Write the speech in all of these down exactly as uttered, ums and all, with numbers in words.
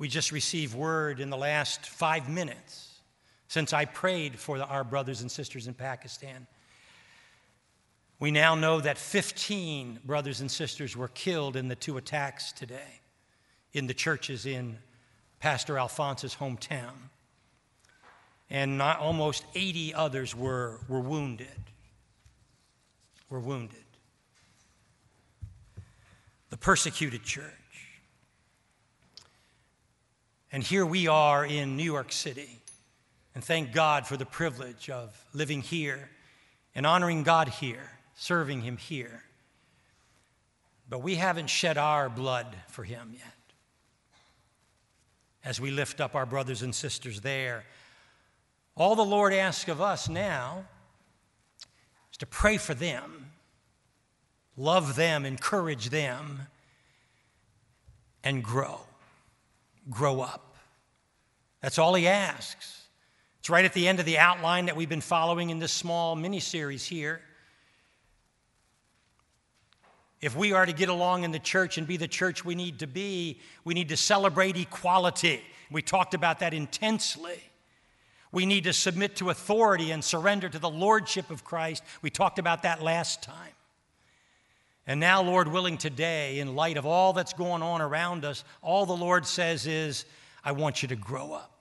We just received word in the last five minutes since I prayed for the, our brothers and sisters in Pakistan. We now know that fifteen brothers and sisters were killed in the two attacks today in the churches in Pastor Alphonse's hometown. And not, almost eighty others were, were wounded. Were wounded. The persecuted church. And here we are in New York City. And thank God for the privilege of living here and honoring God here, serving Him here. But we haven't shed our blood for Him yet. As we lift up our brothers and sisters there, all the Lord asks of us now is to pray for them, love them, encourage them, and grow. Grow up. That's all He asks. It's right at the end of the outline that we've been following in this small mini-series here. If we are to get along in the church and be the church we need to be, we need to celebrate equality. We talked about that intensely. We need to submit to authority and surrender to the lordship of Christ. We talked about that last time. And now, Lord willing, today, in light of all that's going on around us, all the Lord says is, I want you to grow up.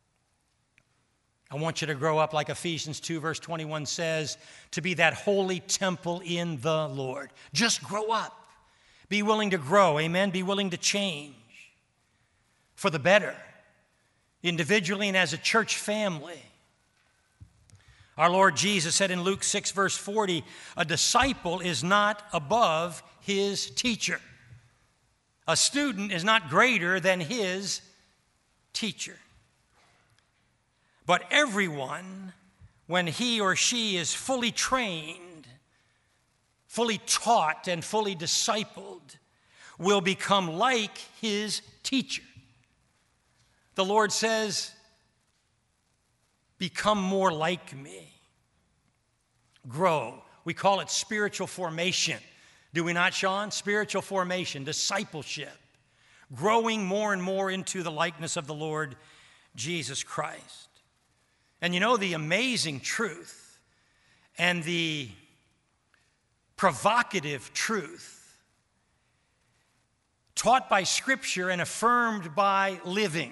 I want you to grow up, like Ephesians two, verse twenty-one says, to be that holy temple in the Lord. Just grow up. Be willing to grow, amen? Be willing to change for the better, individually and as a church family. Our Lord Jesus said in Luke six, verse forty, a disciple is not above his teacher. A student is not greater than his teacher. But everyone, when he or she is fully trained, fully taught, and fully discipled, will become like his teacher. The Lord says, become more like me. Grow. We call it spiritual formation. Do we not, Sean? Spiritual formation, discipleship. Growing more and more into the likeness of the Lord Jesus Christ. And you know, the amazing truth and the provocative truth taught by Scripture and affirmed by living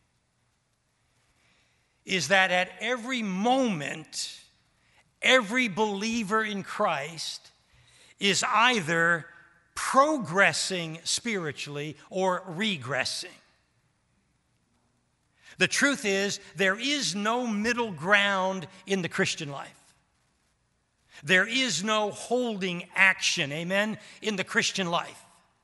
is that at every moment, every believer in Christ is either progressing spiritually or regressing. The truth is, there is no middle ground in the Christian life. There is no holding action, amen, in the Christian life.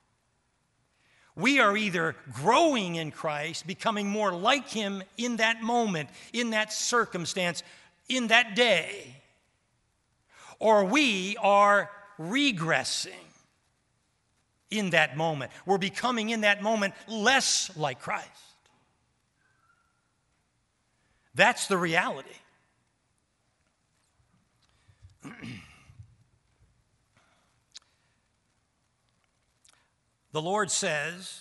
We are either growing in Christ, becoming more like Him in that moment, in that circumstance, in that day, or we are regressing in that moment. We're becoming in that moment less like Christ. That's the reality. The Lord says,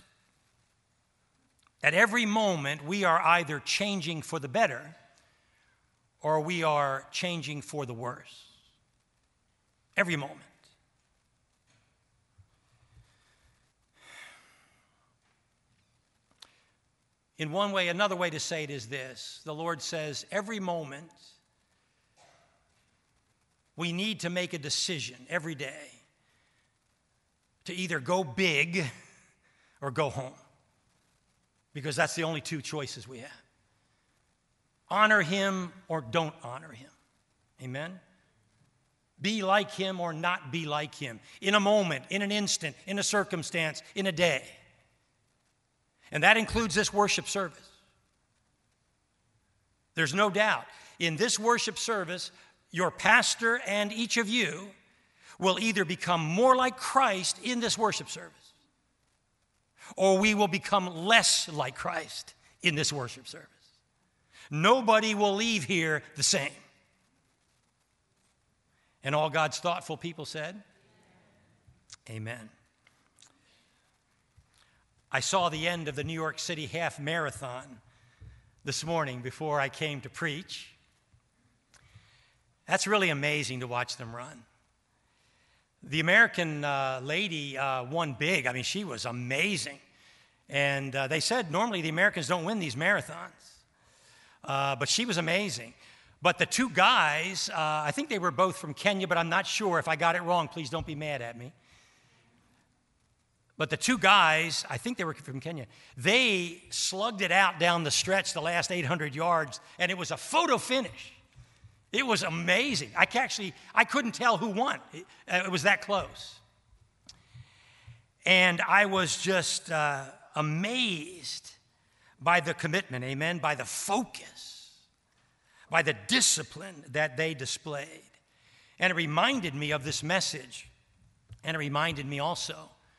at every moment we are either changing for the better or we are changing for the worse. Every moment. In one way, another way to say it is this. The Lord says, every moment we need to make a decision every day to either go big or go home. Because that's the only two choices we have. Honor Him or don't honor Him. Amen? Be like Him or not be like Him. In a moment, in an instant, in a circumstance, in a day. And that includes this worship service. There's no doubt. In this worship service, your pastor and each of you will either become more like Christ in this worship service, or we will become less like Christ in this worship service. Nobody will leave here the same. And all God's thoughtful people said, amen. I saw the end of the New York City Half Marathon this morning before I came to preach. That's really amazing to watch them run. The American uh, lady uh, won big. I mean, she was amazing. And uh, they said normally the Americans don't win these marathons. Uh, but she was amazing. But the two guys, uh, I think they were both from Kenya, but I'm not sure. If I got it wrong, please don't be mad at me. But the two guys, I think they were from Kenya, they slugged it out down the stretch the last eight hundred yards, and it was a photo finish. It was amazing. I actually, I couldn't tell who won. It, it was that close. And I was just uh, amazed by the commitment, amen, by the focus, by the discipline that they displayed. And it reminded me of this message. And it reminded me also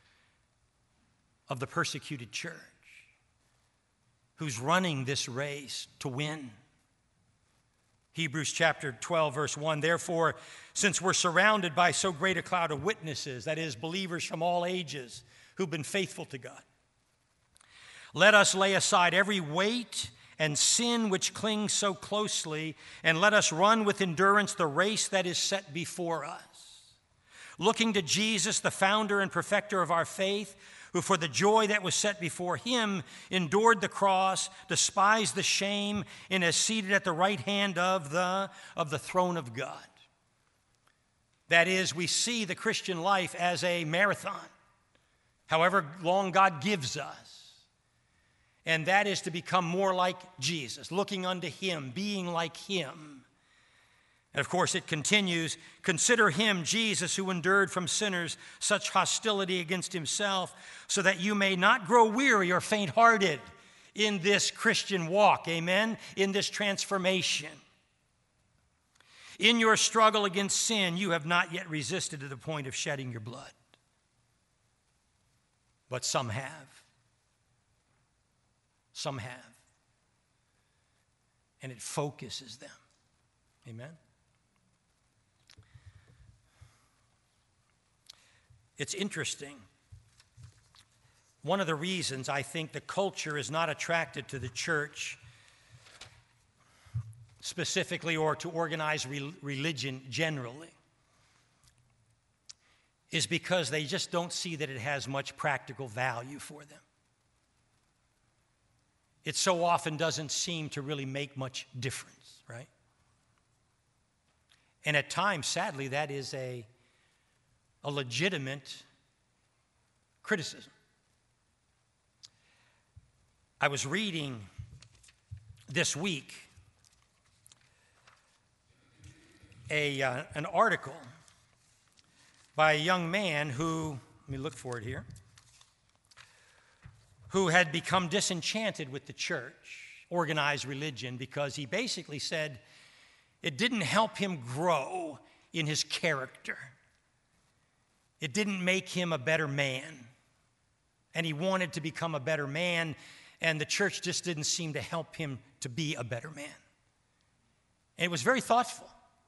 of the persecuted church who's running this race to win. Hebrews chapter twelve, verse one, therefore, since we're surrounded by so great a cloud of witnesses, that is, believers from all ages who've been faithful to God, let us lay aside every weight and sin which clings so closely, and let us run with endurance the race that is set before us, looking to Jesus, the founder and perfecter of our faith, who for the joy that was set before him endured the cross, despised the shame, and is seated at the right hand of the, of the throne of God. That is, we see the Christian life as a marathon, however long God gives us. And that is to become more like Jesus, looking unto him, being like him. And of course it continues, consider him, Jesus, who endured from sinners such hostility against himself, so that you may not grow weary or faint-hearted in this Christian walk, amen, in this transformation. In your struggle against sin, you have not yet resisted to the point of shedding your blood. But some have. Some have. And it focuses them. Amen? It's interesting. One of the reasons I think the culture is not attracted to the church specifically or to organized re- religion generally is because they just don't see that it has much practical value for them. It so often doesn't seem to really make much difference, right? And at times, sadly, that is a, a legitimate criticism. I was reading this week a, uh, an article by a young man who, let me look for it here, who had become disenchanted with the church, organized religion, because he basically said it didn't help him grow in his character. It didn't make him a better man. And he wanted to become a better man, and the church just didn't seem to help him to be a better man. And it was very thoughtful.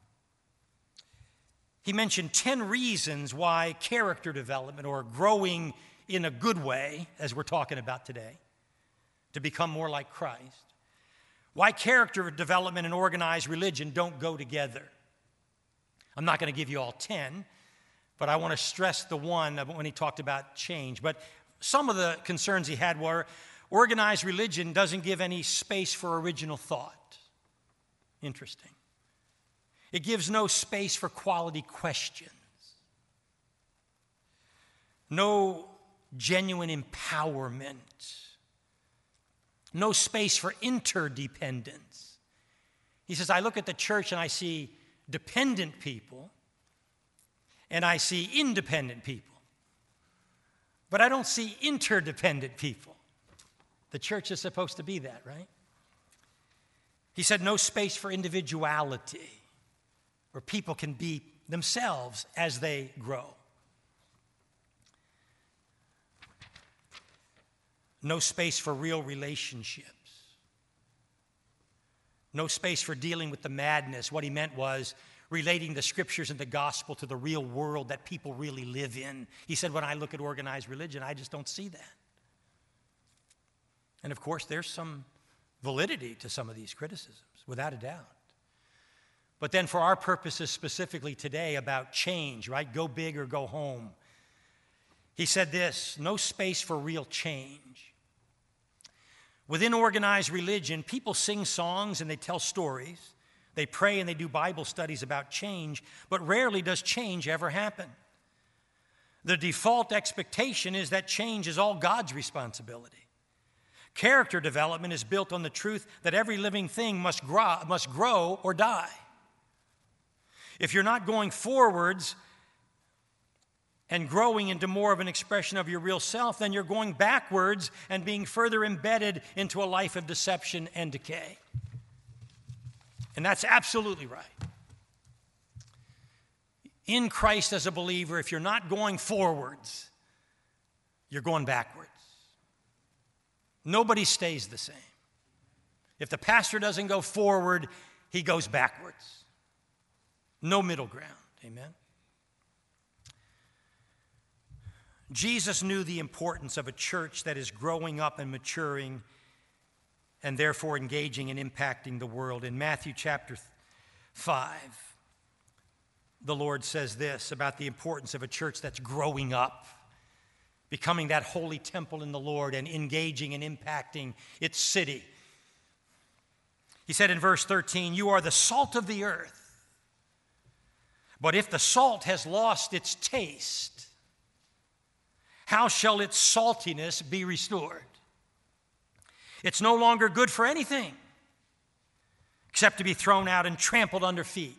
He mentioned ten reasons why character development, or growing in a good way, as we're talking about today, to become more like Christ, why character development and organized religion don't go together. I'm not going to give you all ten, but I want to stress the one when he talked about change. But some of the concerns he had were organized religion doesn't give any space for original thought. Interesting. It gives no space for quality questions. No genuine empowerment. No space for interdependence. He says, I look at the church and I see dependent people and I see independent people. But I don't see interdependent people. The church is supposed to be that, right? He said, no space for individuality, where people can be themselves as they grow. No space for real relationships. No space for dealing with the madness. What he meant was relating the scriptures and the gospel to the real world that people really live in. He said, when I look at organized religion, I just don't see that. And of course, there's some validity to some of these criticisms, without a doubt. But then for our purposes specifically today about change, right? Go big or go home. He said this, no space for real change. Within organized religion, people sing songs and they tell stories. They pray and they do Bible studies about change, but rarely does change ever happen. The default expectation is that change is all God's responsibility. Character development is built on the truth that every living thing must grow, must grow or die. If you're not going forwards and growing into more of an expression of your real self, then you're going backwards and being further embedded into a life of deception and decay. And that's absolutely right. In Christ as a believer, if you're not going forwards, you're going backwards. Nobody stays the same. If the pastor doesn't go forward, he goes backwards. No middle ground. Amen? Jesus knew the importance of a church that is growing up and maturing and therefore engaging and impacting the world. In Matthew chapter five, the Lord says this about the importance of a church that's growing up, becoming that holy temple in the Lord and engaging and impacting its city. He said in verse thirteen, "You are the salt of the earth. But if the salt has lost its taste, how shall its saltiness be restored? It's no longer good for anything except to be thrown out and trampled under feet.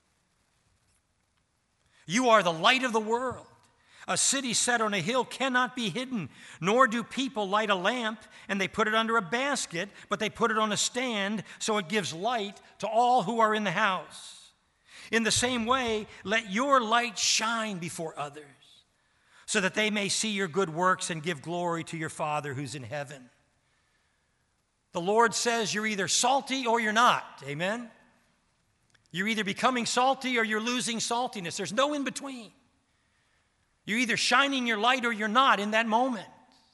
You are the light of the world. A city set on a hill cannot be hidden, nor do people light a lamp and they put it under a basket, but they put it on a stand so it gives light to all who are in the house. In the same way, let your light shine before others, so that they may see your good works and give glory to your Father who's in heaven." The Lord says you're either salty or you're not. Amen? You're either becoming salty or you're losing saltiness. There's no in between. You're either shining your light or you're not in that moment.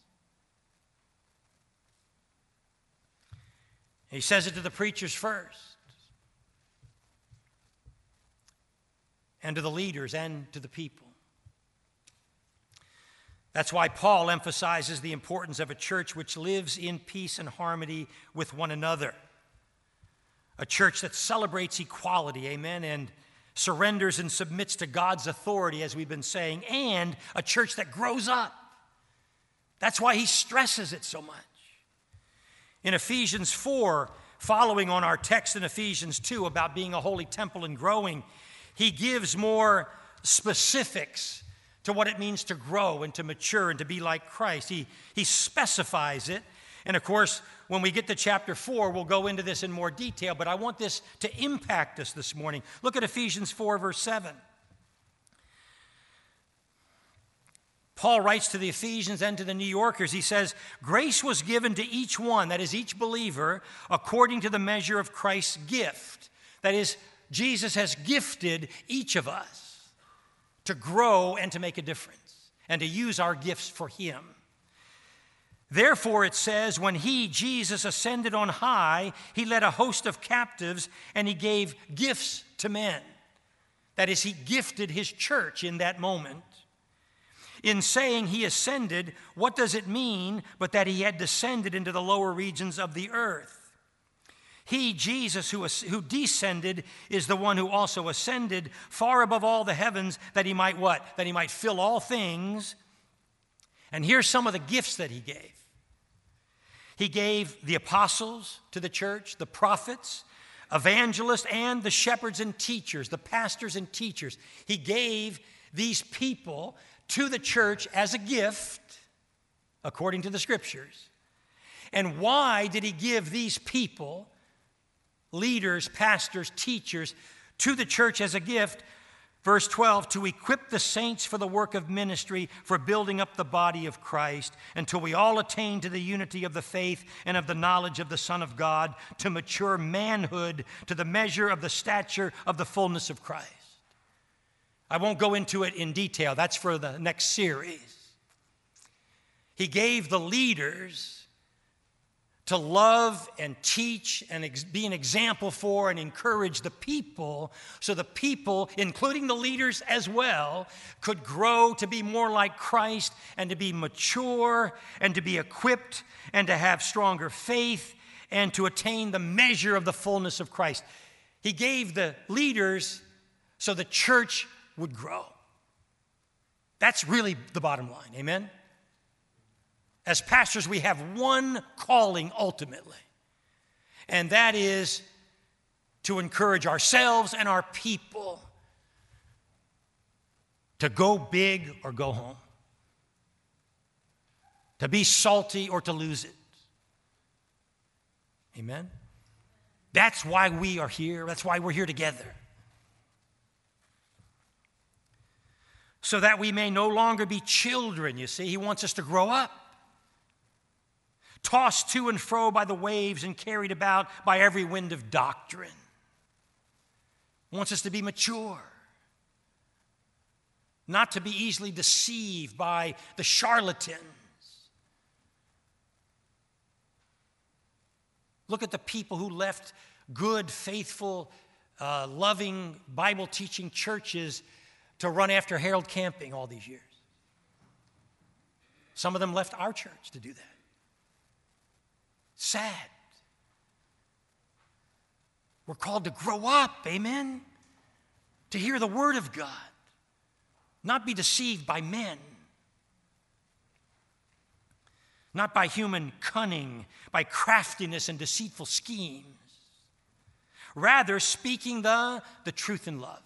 He says it to the preachers first, and to the leaders and to the people. That's why Paul emphasizes the importance of a church which lives in peace and harmony with one another. A church that celebrates equality, amen, and surrenders and submits to God's authority, as we've been saying, and a church that grows up. That's why he stresses it so much. In Ephesians four, following on our text in Ephesians two about being a holy temple and growing, he gives more specifics to what it means to grow and to mature and to be like Christ. He, he specifies it. And of course, when we get to chapter four, we'll go into this in more detail, but I want this to impact us this morning. Look at Ephesians four, verse seven. Paul writes to the Ephesians and to the New Yorkers. He says, "Grace was given to each one," that is each believer, "according to the measure of Christ's gift." That is, Jesus has gifted each of us to grow and to make a difference and to use our gifts for him. Therefore, it says, when he, Jesus, ascended on high, he led a host of captives and he gave gifts to men. That is, he gifted his church in that moment. In saying he ascended, what does it mean but that he had descended into the lower regions of the earth? He, Jesus, who, who descended, is the one who also ascended far above all the heavens, that he might what? That he might fill all things. And here's some of the gifts that he gave. He gave the apostles to the church, the prophets, evangelists, and the shepherds and teachers, the pastors and teachers. He gave these people to the church as a gift, according to the scriptures. And why did he give these people, leaders, pastors, teachers, to the church as a gift? Verse twelve, to equip the saints for the work of ministry, for building up the body of Christ, until we all attain to the unity of the faith and of the knowledge of the Son of God, to mature manhood, to the measure of the stature of the fullness of Christ. I won't go into it in detail. That's for the next series. He gave the leaders to love and teach and ex- be an example for and encourage the people, so the people, including the leaders as well, could grow to be more like Christ and to be mature and to be equipped and to have stronger faith and to attain the measure of the fullness of Christ. He gave the leaders so the church would grow. That's really the bottom line, amen? As pastors, we have one calling ultimately, and that is to encourage ourselves and our people to go big or go home, to be salty or to lose it. Amen? That's why we are here. That's why we're here together. So that we may no longer be children, you see. He wants us to grow up, tossed to and fro by the waves and carried about by every wind of doctrine. He wants us to be mature, not to be easily deceived by the charlatans. Look at the people who left good, faithful, uh, loving, Bible-teaching churches to run after Harold Camping all these years. Some of them left our church to do that. Sad. We're called to grow up, amen? To hear the word of God, not be deceived by men, not by human cunning, by craftiness and deceitful schemes. Rather, speaking the, the truth in love.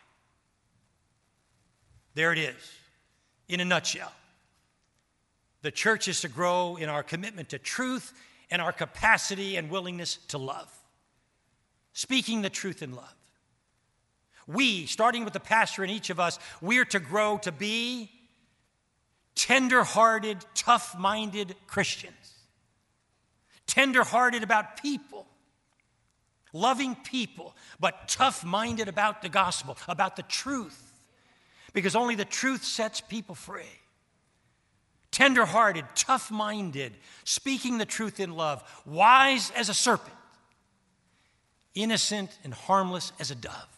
There it is, in a nutshell. The church is to grow in our commitment to truth and our capacity and willingness to love. Speaking the truth in love. We, starting with the pastor and each of us, we are to grow to be tender-hearted, tough-minded Christians. Tender-hearted about people. Loving people, but tough-minded about the gospel, about the truth. Because only the truth sets people free. Tender-hearted, tough-minded, speaking the truth in love, wise as a serpent, innocent and harmless as a dove.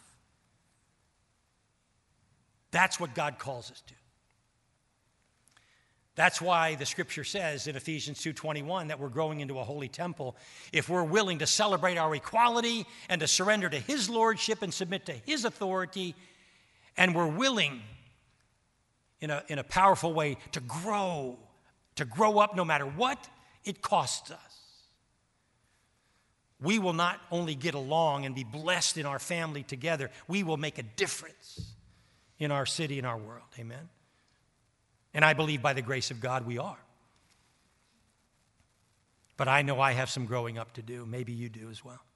That's what God calls us to. That's why the scripture says in Ephesians two twenty-one that we're growing into a holy temple if we're willing to celebrate our equality and to surrender to his lordship and submit to his authority, and we're willing in a, in a powerful way to grow, to grow up no matter what it costs us. We will not only get along and be blessed in our family together, we will make a difference in our city and our world. Amen? And I believe by the grace of God we are. But I know I have some growing up to do. Maybe you do as well.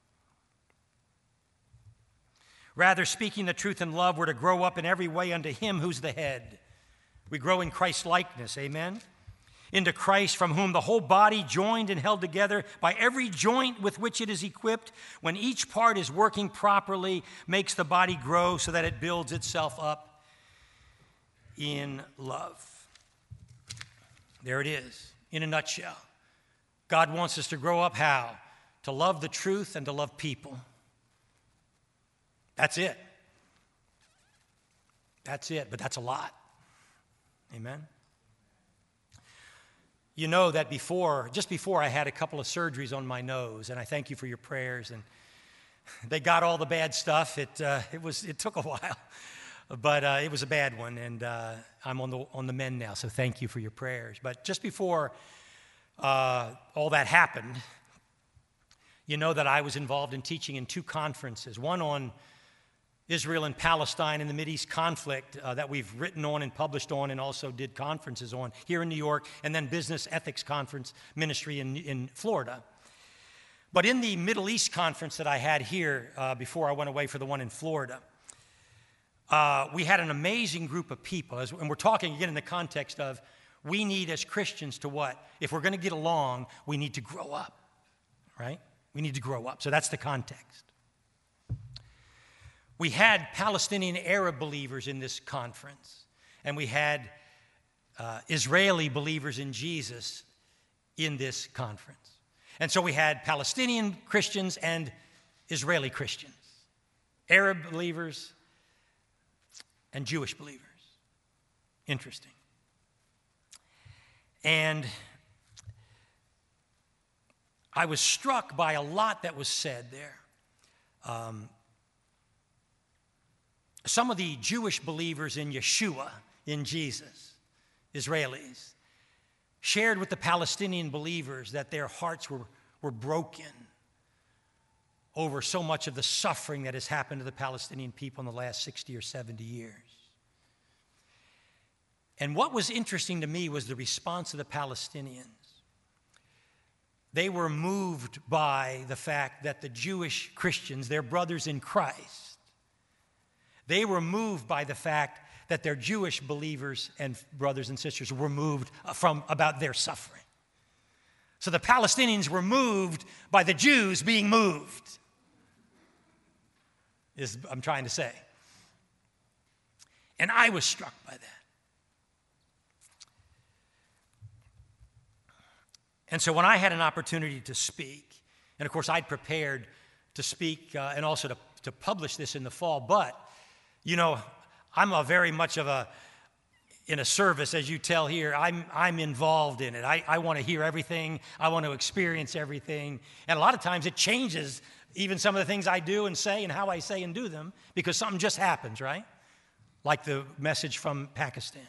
Rather, speaking the truth in love, we're to grow up in every way unto him who's the head. We grow in Christ's likeness, amen? Into Christ, from whom the whole body, joined and held together by every joint with which it is equipped, when each part is working properly, makes the body grow so that it builds itself up in love. There it is, in a nutshell. God wants us to grow up how? To love the truth and to love people. That's it. That's it, but that's a lot. Amen? You know that before, just before I had a couple of surgeries on my nose, and I thank you for your prayers, and they got all the bad stuff. It, uh, it, was, it took a while, but uh, it was a bad one, and uh, I'm on the, on the mend now, so thank you for your prayers. But just before uh, all that happened, you know that I was involved in teaching in two conferences, one on Israel and Palestine and the Mideast conflict uh, that we've written on and published on and also did conferences on here in New York, and then Business Ethics Conference Ministry in, in Florida. But in the Middle East conference that I had here uh, before I went away for the one in Florida, uh, we had an amazing group of people. As, and we're talking again in the context of we need as Christians to what? If we're going to get along, we need to grow up, right? We need to grow up. So that's the context. We had Palestinian Arab believers in this conference, and we had uh, Israeli believers in Jesus in this conference. And so we had Palestinian Christians and Israeli Christians, Arab believers and Jewish believers. Interesting. And I was struck by a lot that was said there. Um, some of the Jewish believers in Yeshua, in Jesus, Israelis, shared with the Palestinian believers that their hearts were, were broken over so much of the suffering that has happened to the Palestinian people in the last sixty or seventy years. And what was interesting to me was the response of the Palestinians. They were moved by the fact that the Jewish Christians, their brothers in Christ, they were moved by the fact that their Jewish believers and brothers and sisters were moved from about their suffering. So the Palestinians were moved by the Jews being moved, is I'm trying to say. And I was struck by that. And so when I had an opportunity to speak, and of course I'd prepared to speak uh, and also to, to publish this in the fall, but, you know, I'm a very much of a, in a service, as you tell here, I'm, I'm involved in it. I, I want to hear everything. I want to experience everything. And a lot of times it changes even some of the things I do and say and how I say and do them because something just happens, right? Like the message from Pakistan.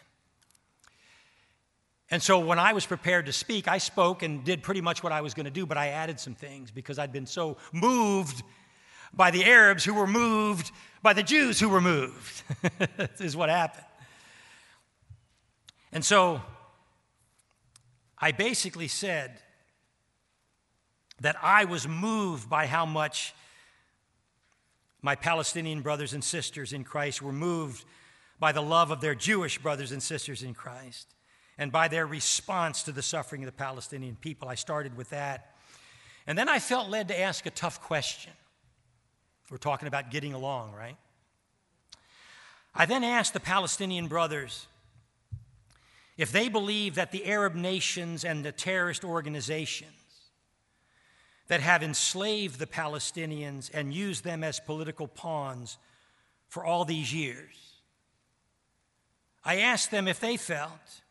And so when I was prepared to speak, I spoke and did pretty much what I was going to do, but I added some things because I'd been so moved by the Arabs who were moved by the Jews who were moved. This is what happened. And so I basically said that I was moved by how much my Palestinian brothers and sisters in Christ were moved by the love of their Jewish brothers and sisters in Christ and by their response to the suffering of the Palestinian people. I started with that. And then I felt led to ask a tough question. We're talking about getting along, right? I then asked the Palestinian brothers if they believe that the Arab nations and the terrorist organizations that have enslaved the Palestinians and used them as political pawns for all these years, I asked them if they felt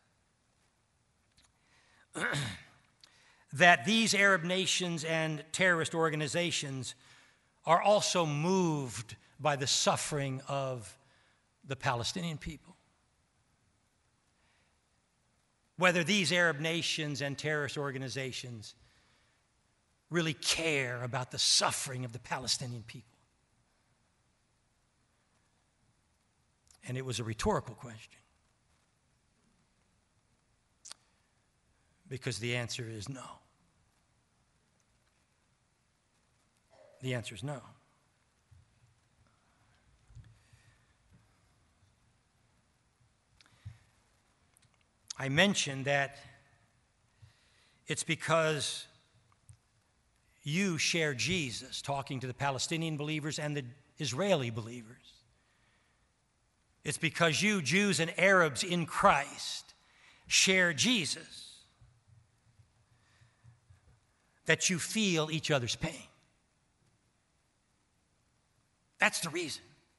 that these Arab nations and terrorist organizations are also moved by the suffering of the Palestinian people. Whether these Arab nations and terrorist organizations really care about the suffering of the Palestinian people. And it was a rhetorical question. Because the answer is no. The answer is no. I mentioned that it's because you share Jesus, talking to the Palestinian believers and the Israeli believers. It's because you, Jews and Arabs in Christ, share Jesus that you feel each other's pain. That's the reason.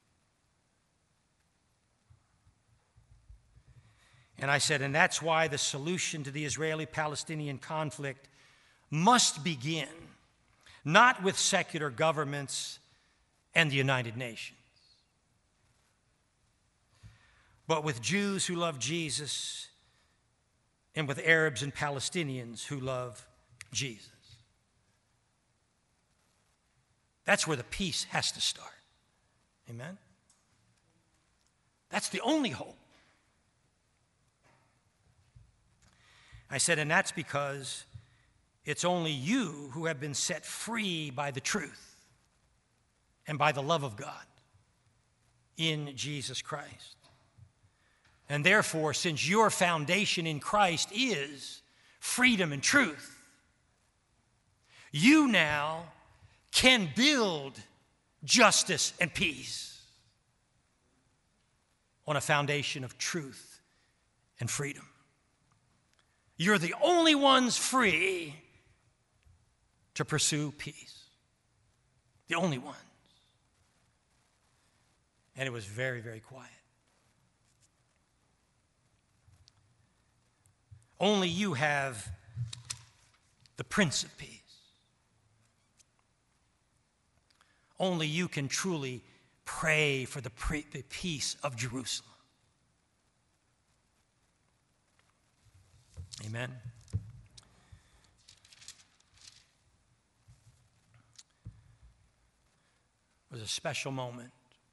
And I said, and that's why the solution to the Israeli-Palestinian conflict must begin not with secular governments and the United Nations, but with Jews who love Jesus and with Arabs and Palestinians who love Jesus. That's where the peace has to start. Amen? That's the only hope. I said, and that's because it's only you who have been set free by the truth and by the love of God in Jesus Christ. And therefore, since your foundation in Christ is freedom and truth, you now can build justice and peace on a foundation of truth and freedom. You're the only ones free to pursue peace. The only ones. And it was very, very quiet. Only you have the Prince of Peace. Only you can truly pray for the peace of Jerusalem. Amen. It was a special moment.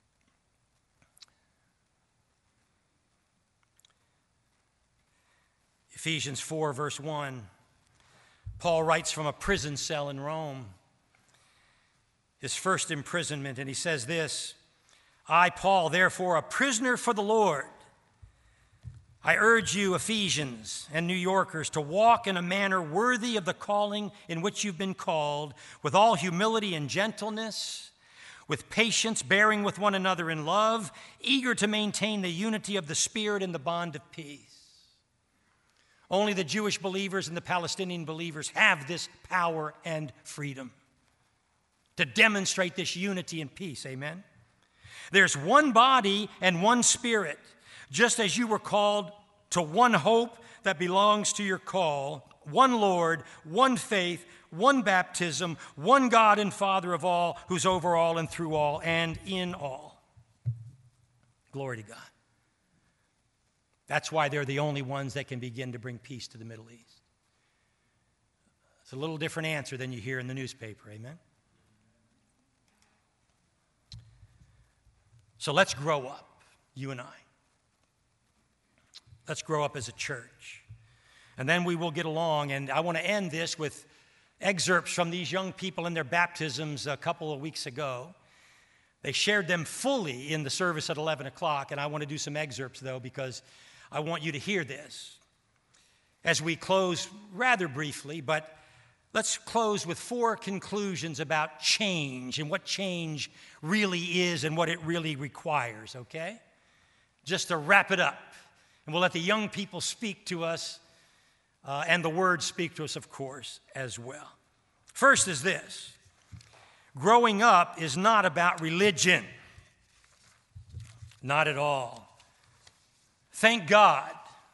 Ephesians four, verse one, Paul writes from a prison cell in Rome, his first imprisonment, and he says this, I, Paul, therefore, a prisoner for the Lord, I urge you, Ephesians and New Yorkers, to walk in a manner worthy of the calling in which you've been called, with all humility and gentleness, with patience, bearing with one another in love, eager to maintain the unity of the Spirit in the bond of peace. Only the Jewish believers and the Palestinian believers have this power and freedom to demonstrate this unity and peace. Amen? There's one body and one Spirit, just as you were called to one hope that belongs to your call, one Lord, one faith, one baptism, one God and Father of all, who's over all and through all and in all. Glory to God. That's why they're the only ones that can begin to bring peace to the Middle East. It's a little different answer than you hear in the newspaper, amen? So let's grow up, you and I. Let's grow up as a church. And then we will get along, and I want to end this with excerpts from these young people in their baptisms a couple of weeks ago. They shared them fully in the service at eleven o'clock, and I want to do some excerpts, though, because I want you to hear this. As we close rather briefly, but let's close with four conclusions about change and what change really is and what it really requires, okay? Just to wrap it up. And we'll let the young people speak to us, uh, and the Word speak to us, of course, as well. First is this. Growing up is not about religion. Not at all. Thank God.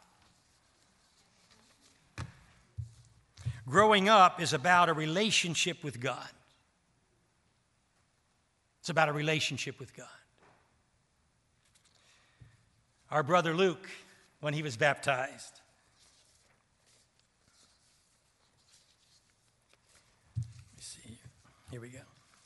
Growing up is about a relationship with God. It's about a relationship with God. Our brother Luke, when he was baptized, let me see. Here we go.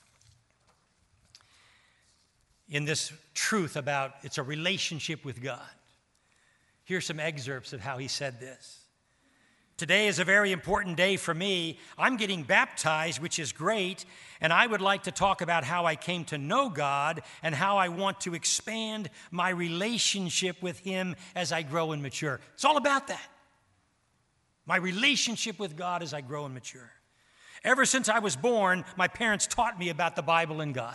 In this truth about it's a relationship with God. Here's some excerpts of how he said this. Today is a very important day for me. I'm getting baptized, which is great, and I would like to talk about how I came to know God and how I want to expand my relationship with Him as I grow and mature. It's all about that. My relationship with God as I grow and mature. Ever since I was born, my parents taught me about the Bible and God.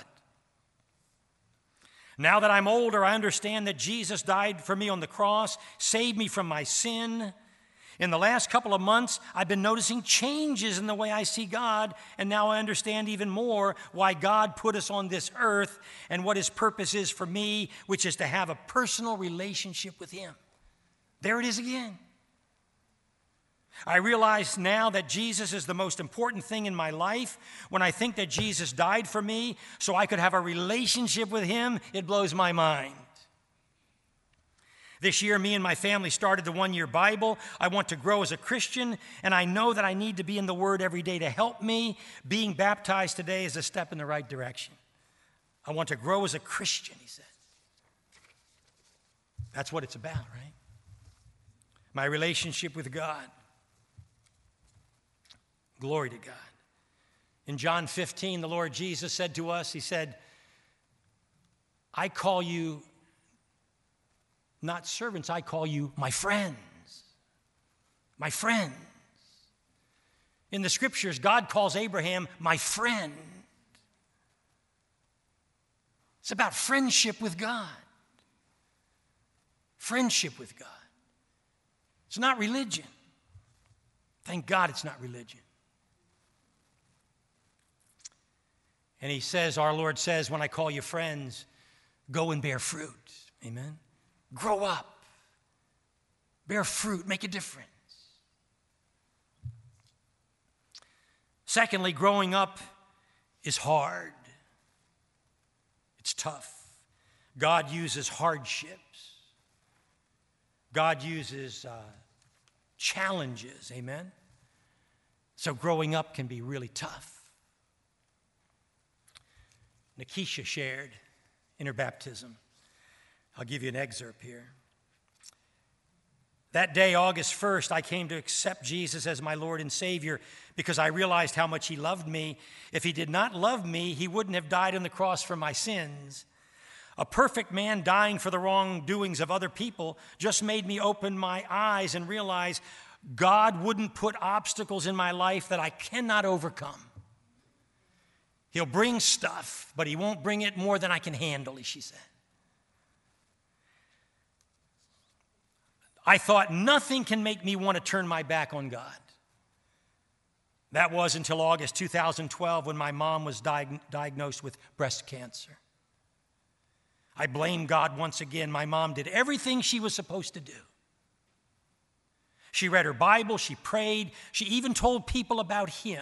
Now that I'm older, I understand that Jesus died for me on the cross, saved me from my sin. In the last couple of months, I've been noticing changes in the way I see God, and now I understand even more why God put us on this earth and what His purpose is for me, which is to have a personal relationship with Him. There it is again. I realize now that Jesus is the most important thing in my life. When I think that Jesus died for me so I could have a relationship with Him, it blows my mind. This year, me and my family started the one-year Bible. I want to grow as a Christian, and I know that I need to be in the Word every day to help me. Being baptized today is a step in the right direction. I want to grow as a Christian, he said. That's what it's about, right? My relationship with God. Glory to God. In John fifteen, the Lord Jesus said to us, He said, I call you not servants, I call you my friends. My friends. In the scriptures, God calls Abraham my friend. It's about friendship with God. Friendship with God. It's not religion. Thank God it's not religion. And he says, our Lord says, when I call you friends, go and bear fruit. Amen? Grow up. Bear fruit. Make a difference. Secondly, growing up is hard. It's tough. God uses hardships. God uses uh, challenges. Amen? So growing up can be really tough. Nikisha shared in her baptism. I'll give you an excerpt here. That day, August first, I came to accept Jesus as my Lord and Savior because I realized how much he loved me. If he did not love me, he wouldn't have died on the cross for my sins. A perfect man dying for the wrongdoings of other people just made me open my eyes and realize God wouldn't put obstacles in my life that I cannot overcome. He'll bring stuff, but he won't bring it more than I can handle, she said. I thought nothing can make me want to turn my back on God. That was until August two thousand twelve when my mom was diag- diagnosed with breast cancer. I blame God once again. My mom did everything she was supposed to do. She read her Bible, she prayed, she even told people about him.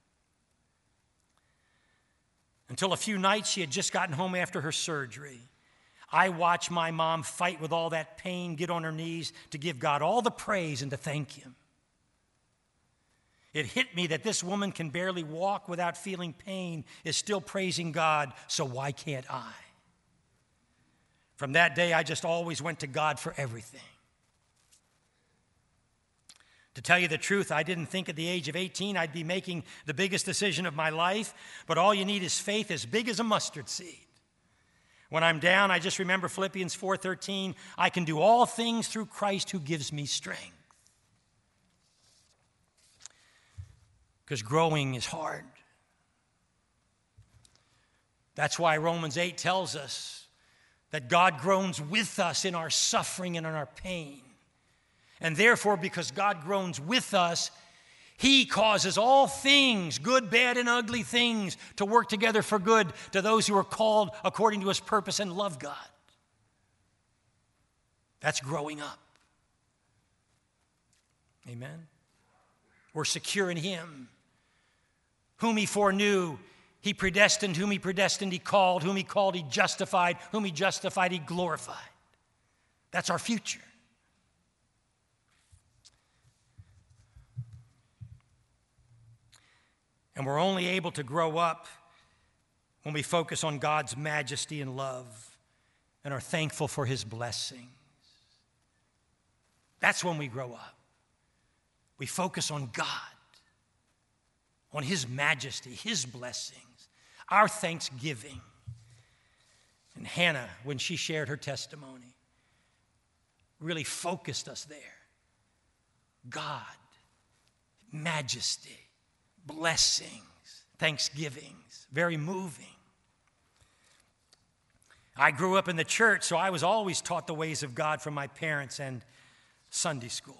Until a few nights she had just gotten home after her surgery. I watched my mom fight with all that pain, get on her knees to give God all the praise and to thank him. It hit me that this woman can barely walk without feeling pain, is still praising God, so why can't I? From that day, I just always went to God for everything. To tell you the truth, I didn't think at the age of eighteen I'd be making the biggest decision of my life, but all you need is faith as big as a mustard seed. When I'm down, I just remember Philippians four thirteen, I can do all things through Christ who gives me strength. Because growing is hard. That's why Romans eight tells us that God groans with us in our suffering and in our pain. And therefore, because God groans with us, he causes all things, good, bad, and ugly things, to work together for good to those who are called according to his purpose and love God. That's growing up. Amen? We're secure in him. Whom he foreknew, he predestined. Whom he predestined, he called. Whom he called, he justified. Whom he justified, he glorified. That's our future. And we're only able to grow up when we focus on God's majesty and love and are thankful for his blessings. That's when we grow up. We focus on God, on his majesty, his blessings, our thanksgiving. And Hannah, when she shared her testimony, really focused us there. God, majesty, blessings, thanksgivings, very moving. I grew up in the church, so I was always taught the ways of God from my parents and Sunday school.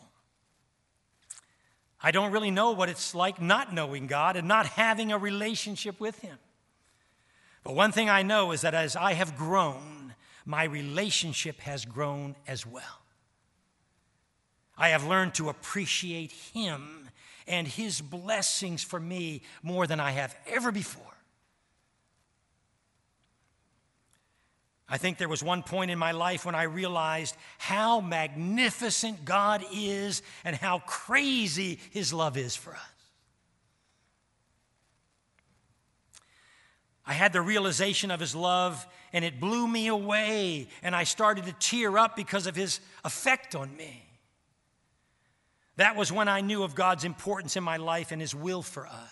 I don't really know what it's like not knowing God and not having a relationship with him. But one thing I know is that as I have grown, my relationship has grown as well. I have learned to appreciate him and his blessings for me more than I have ever before. I think there was one point in my life when I realized how magnificent God is and how crazy his love is for us. I had the realization of his love, and it blew me away, and I started to tear up because of his effect on me. That was when I knew of God's importance in my life and his will for us.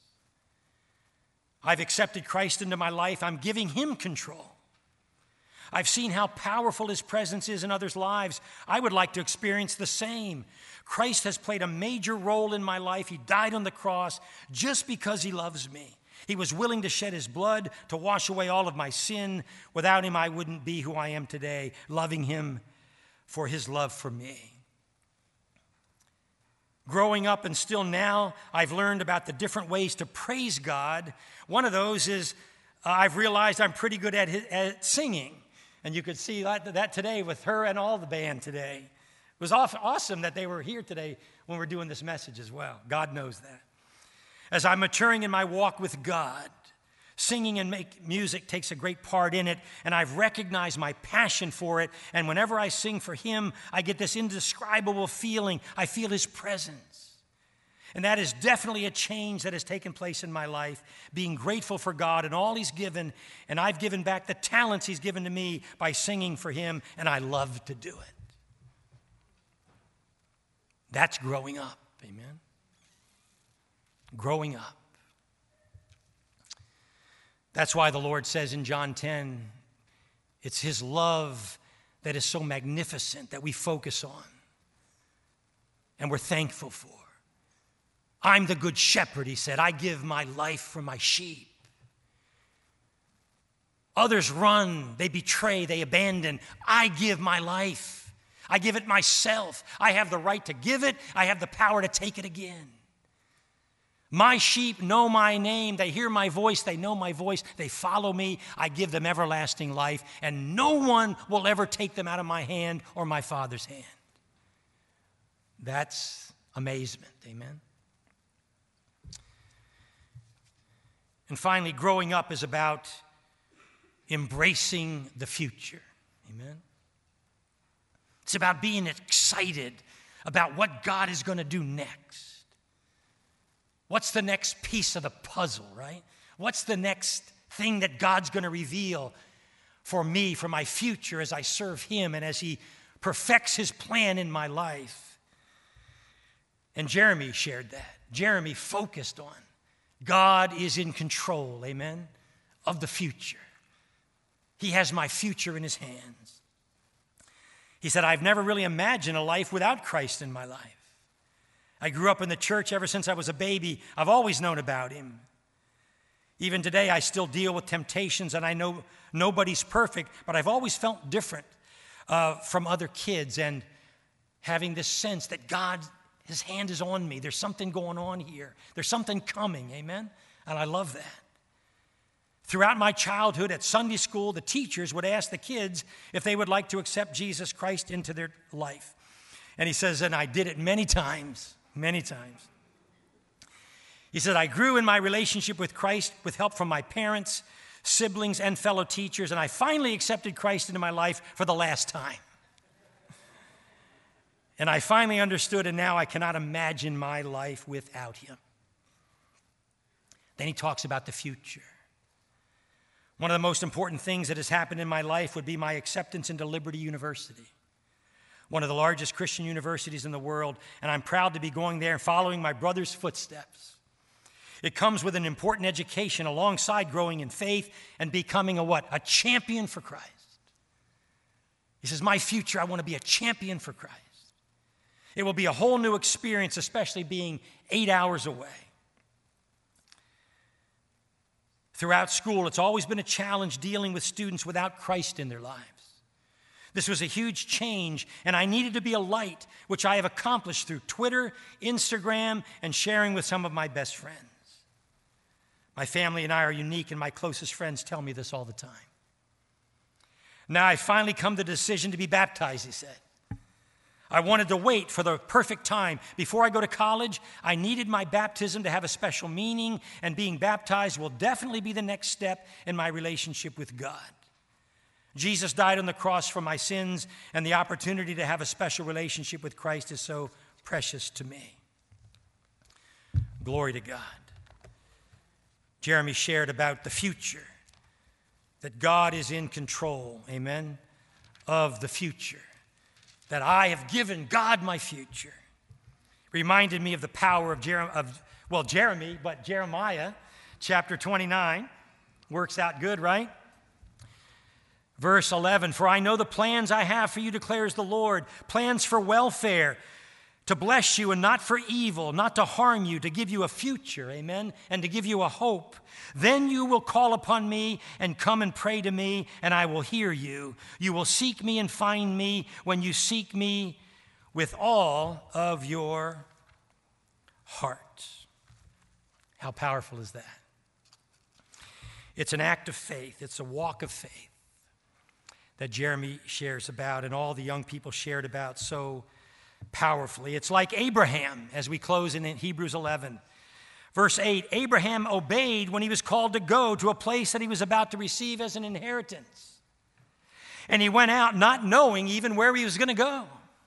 I've accepted Christ into my life. I'm giving him control. I've seen how powerful his presence is in others' lives. I would like to experience the same. Christ has played a major role in my life. He died on the cross just because he loves me. He was willing to shed his blood to wash away all of my sin. Without him, I wouldn't be who I am today, loving him for his love for me. Growing up and still now, I've learned about the different ways to praise God. One of those is uh, I've realized I'm pretty good at, at singing. And you could see that, that today with her and all the band today. It was awesome that they were here today when we're doing this message as well. God knows that. As I'm maturing in my walk with God, singing and make music takes a great part in it, and I've recognized my passion for it. And whenever I sing for Him, I get this indescribable feeling. I feel His presence. And that is definitely a change that has taken place in my life, being grateful for God and all He's given, and I've given back the talents He's given to me by singing for Him, and I love to do it. That's growing up, amen? Growing up. That's why the Lord says in John ten, it's His love that is so magnificent that we focus on and we're thankful for. I'm the good shepherd, He said. I give my life for my sheep. Others run, they betray, they abandon. I give my life. I give it myself. I have the right to give it. I have the power to take it again. My sheep know my name. They hear my voice. They know my voice. They follow me. I give them everlasting life, and no one will ever take them out of my hand or my Father's hand. That's amazement, amen? And finally, growing up is about embracing the future, amen? It's about being excited about what God is going to do next. What's the next piece of the puzzle, right? What's the next thing that God's going to reveal for me, for my future as I serve Him and as He perfects His plan in my life? And Jeremy shared that. Jeremy focused on God is in control, amen, of the future. He has my future in His hands. He said, I've never really imagined a life without Christ in my life. I grew up in the church ever since I was a baby. I've always known about Him. Even today, I still deal with temptations, and I know nobody's perfect, but I've always felt different uh, from other kids and having this sense that God, His hand is on me. There's something going on here. There's something coming, amen? And I love that. Throughout my childhood at Sunday school, the teachers would ask the kids if they would like to accept Jesus Christ into their life. And he says, and I did it many times. Many times. He said, I grew in my relationship with Christ with help from my parents, siblings, and fellow teachers, and I finally accepted Christ into my life for the last time. And I finally understood, and now I cannot imagine my life without Him. Then he talks about the future. One of the most important things that has happened in my life would be my acceptance into Liberty University, one of the largest Christian universities in the world, and I'm proud to be going there and following my brother's footsteps. It comes with an important education alongside growing in faith and becoming a what? A champion for Christ. He says, my future, I want to be a champion for Christ. It will be a whole new experience, especially being eight hours away. Throughout school, it's always been a challenge dealing with students without Christ in their lives. This was a huge change, and I needed to be a light, which I have accomplished through Twitter, Instagram, and sharing with some of my best friends. My family and I are unique, and my closest friends tell me this all the time. Now I finally come to the decision to be baptized, he said. I wanted to wait for the perfect time. Before I go to college, I needed my baptism to have a special meaning, and being baptized will definitely be the next step in my relationship with God. Jesus died on the cross for my sins, and the opportunity to have a special relationship with Christ is so precious to me. Glory to God. Jeremy shared about the future, that God is in control, amen, of the future, that I have given God my future. Reminded me of the power of, Jer- of well, Jeremy, but Jeremiah chapter twenty-nine. Works out good, right? Verse eleven, for I know the plans I have for you, declares the Lord, plans for welfare, to bless you and not for evil, not to harm you, to give you a future, amen, and to give you a hope. Then you will call upon me and come and pray to me, and I will hear you. You will seek me and find me when you seek me with all of your heart. How powerful is that? It's an act of faith. It's a walk of faith that Jeremy shares about and all the young people shared about so powerfully. It's like Abraham, as we close in Hebrews eleven. Verse eight, Abraham obeyed when he was called to go to a place that he was about to receive as an inheritance. And he went out not knowing even where he was going to go.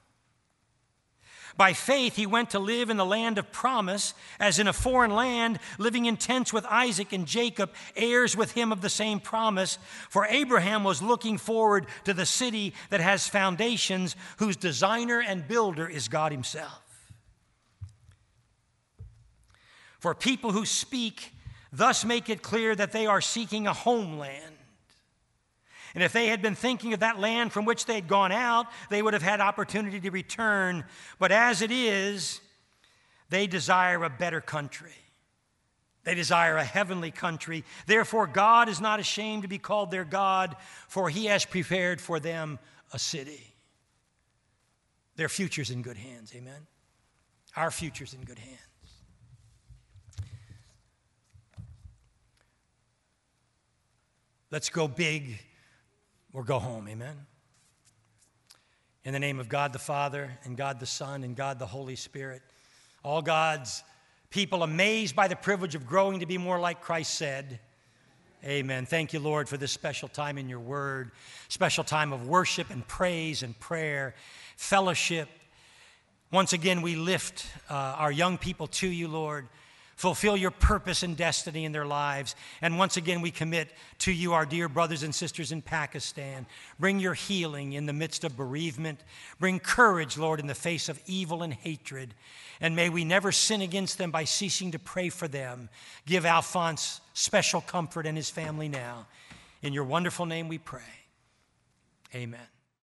By faith, he went to live in the land of promise, as in a foreign land, living in tents with Isaac and Jacob, heirs with him of the same promise. For Abraham was looking forward to the city that has foundations, whose designer and builder is God himself. For people who speak thus make it clear that they are seeking a homeland. And if they had been thinking of that land from which they had gone out, they would have had opportunity to return. But as it is, they desire a better country. They desire a heavenly country. Therefore, God is not ashamed to be called their God, for he has prepared for them a city. Their future's in good hands, amen? Our future's in good hands. Let's go big or go home, amen? In the name of God the Father, and God the Son, and God the Holy Spirit, all God's people amazed by the privilege of growing to be more like Christ said, amen. Thank you, Lord, for this special time in your word, special time of worship and praise and prayer, fellowship. Once again, we lift uh, our young people to you, Lord. Fulfill your purpose and destiny in their lives. And once again, we commit to you, our dear brothers and sisters in Pakistan. Bring your healing in the midst of bereavement. Bring courage, Lord, in the face of evil and hatred. And may we never sin against them by ceasing to pray for them. Give Alphonse special comfort and his family now. In your wonderful name we pray. Amen.